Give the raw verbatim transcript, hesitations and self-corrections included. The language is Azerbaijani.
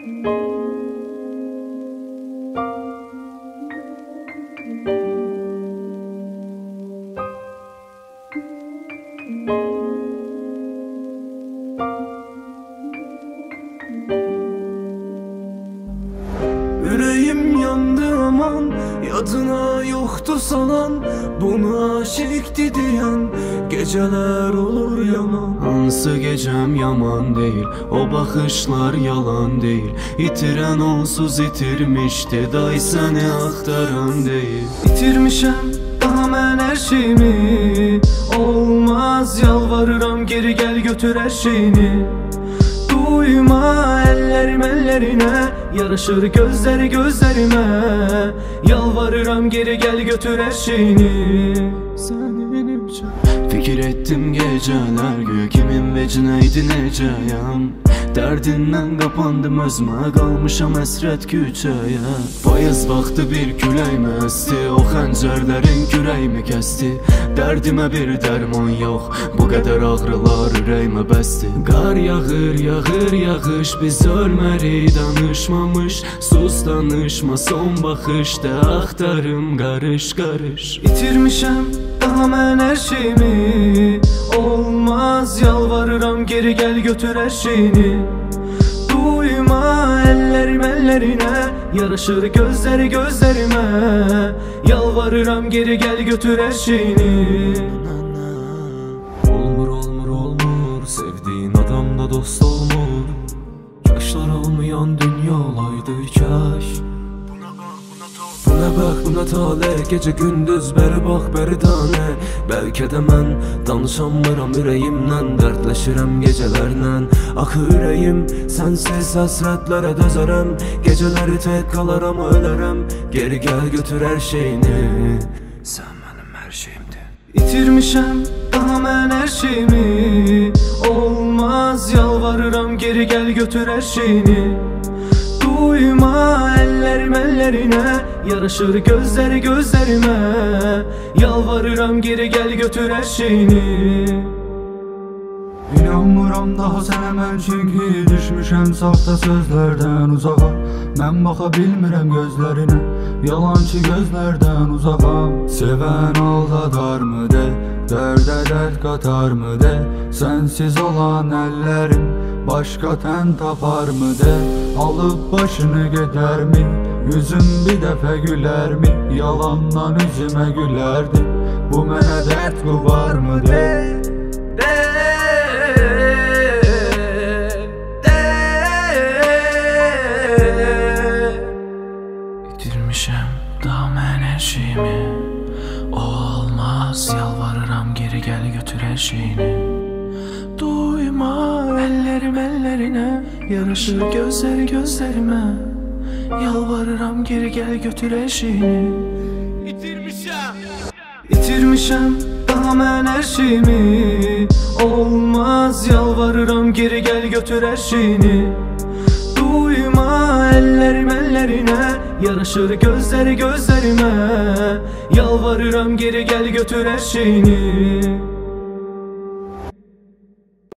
Yüreğim yandı aman, yadına yoktu salan, buna aşıktı diyen geceler olur yaman. Hansı gecem yaman değil, o bakışlar yalan değil. İtiren onsuz itirmişti, day seni aktaran değil. İtirmişem daha mən her şeyimi, olmaz yalvarıram geri gel götür her şeyini. Duyma ellerim ellerine, yaraşır gözleri gözlerime. Yalvarıram geri gel götür her şeyini. Senin için fikir ettim geceler, güya kimin vecineydi necəyəm. Dərdindən qapandım özümə, qalmışam əsrət küçəyə. Payız vaxtı bir külək məsti, o xəncərlərin kürəyimi kəsti. Dərdimə bir dərman yox, bu qədər ağrılar ürəyimə bəsti. Qar yağır, yağır, yağış, biz ölmərik danışmamış. Sus danışma, son baxışda axtarım qarış qarış. İtirmişəm daha mən her şeyimi, olmaz yalvarıram geri gel götür her şeyini. Duyma ellerim ellerine, yaraşır gözleri gözlerime. Yalvarıram geri gel götür her şeyini. Olmur olmur olmur, sevdiğin adamla dost olmur. Yaşlar olmayan dünya olaydı kaş. Buna bak buna tale, gece gündüz beri bak beri tane. Belki de mən danışamıram ürəyimdən, dərdləşirəm gecelərlə. Axı ürəyim sensiz həsrətlərə dözərəm. Geceləri tek qalaram ölərəm, geri gel götür her şeyini. Sen benim her şeyimdin. İtirmişəm daha mən her şeyimi, olmaz yalvarıram geri gel götür her şeyini. Duyma ellerim ellerine, yaraşır gözleri gözlerime. Yalvarıram geri gel götür her şeyini. İnanmıram daha sənə mən, çünki düşmüşəm saxta sözlərdən uzağa. Mən baxa bilmirəm gözlərinə, yalançı gözlərdən uzağam. Sevən aldadarmı de, dərdə dərd qatarmı de. Sənsiz olan əllərim başqa tən taparmı de. Alıp başını gedərmi, yüzüm bir dəfə gülərmi. Yalandan üzümə gülərdi, bu mənə dərd qubarmı de. İtirmişəm daha mən hər şeyimi, o olmaz yalvarıram geri gel götür her şeyini. Duyma ellerim ellerine, yaraşır gözleri gözlerime. Yalvarıram geri gel götür her şeyini. İtirmişəm İtirmişəm daha mən her şeyimi, olmaz yalvarıram geri gel götür her şeyini. Duyma ellerim ellerine, yaraşır gözleri gözlerime. Yalvarıram geri gel götür her şeyini.